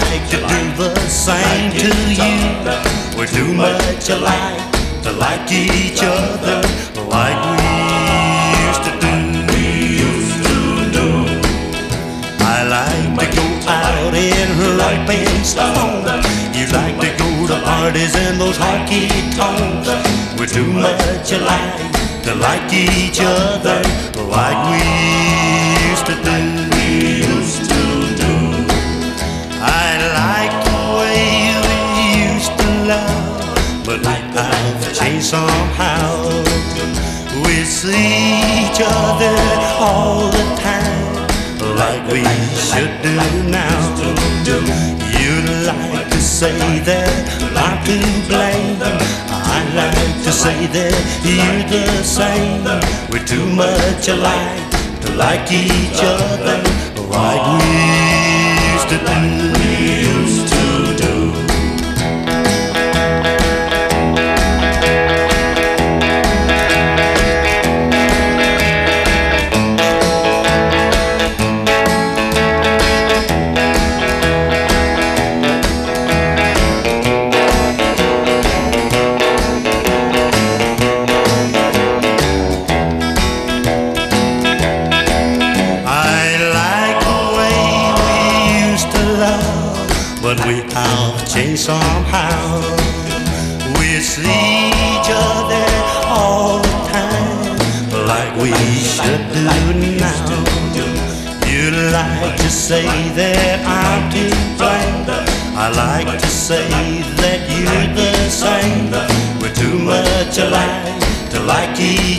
like to do the same to you. We're too much alike to like each other like we used to do. I like to go out in romping stone. You like to go to parties in those honky tonks. We're too much alike to like each other like we used to do. I like the way we used to love, but I've changed somehow. We see each other all the time like we should do now. You'd like to say that I'm to blame. I like to say that you're the same. We're too much alike to like each other like we used to do. But we have changed somehow. We see each other all the time like we should do now. You'd like to say that I'm to blame. I like to say that you're the same. We're too much alike to like each